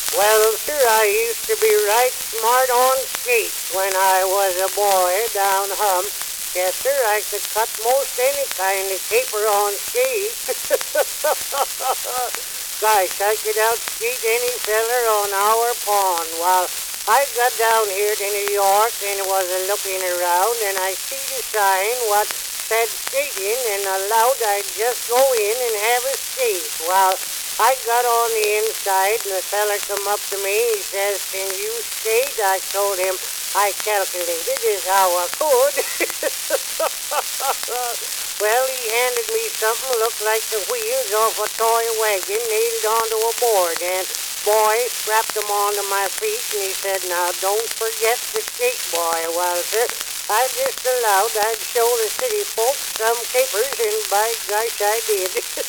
Well, sir, I used to be right smart on skates when I was a boy down hum. Yes, sir, I could cut most any kind of caper on skates. Gosh, I could outskate any feller on our pond. While I got down here to New York and was a looking around, and I see the sign what said skating, and allowed I'd just go in and have a skate. While I got on the inside, and the feller come up to me. He says, "Can you skate?" I told him I calculated is how I could. Well, he handed me something looked like the wheels off a toy wagon nailed onto a board, and boy strapped them onto my feet, and he said, "Now don't forget the skate, boy." Well, sir, I just allowed I'd show the city folks some capers, and by gosh, I did.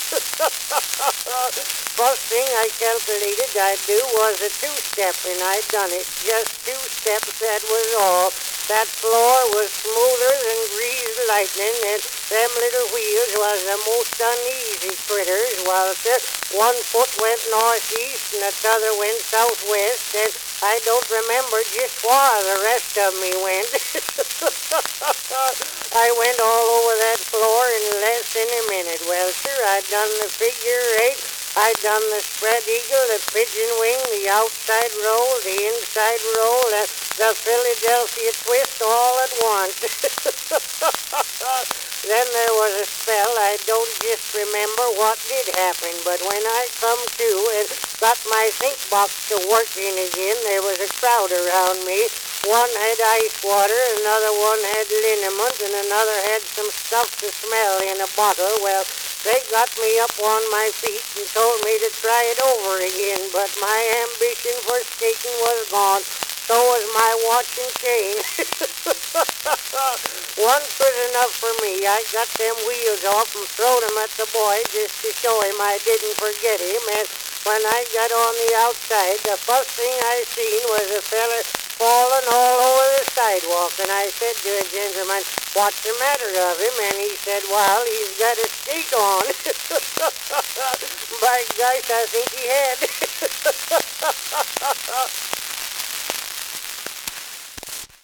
First thing I calculated I'd do was a two-step, and I'd done it. Just two steps, that was all. That floor was smoother than greased lightning, and them little wheels was the most uneasy critters. While one foot went northeast and the other went southwest, and I don't remember just where the rest of me went. I went all over that floor in less than a minute. Well, sure, I'd done the figure eight. I'd done the spread eagle, the pigeon wing, the outside roll, the inside roll, the Philadelphia twist all at once. Then there was a spell, I don't just remember what did happen, but when I come to and got my think box to working again, there was a crowd around me. One had ice water, another one had liniment, and another had some stuff to smell in a bottle. Well, they got me up on my feet and told me to try it over again, but my ambition for skating was gone. So was my watch and chain. Once was enough for me. I got them wheels off and throwed them at the boy just to show him I didn't forget him. And when I got on the outside, the first thing I seen was a fella falling all over the sidewalk. And I said to a gentleman, "What's the matter of him?" And he said, "Well, he's got a skate on." By gosh, I think he had.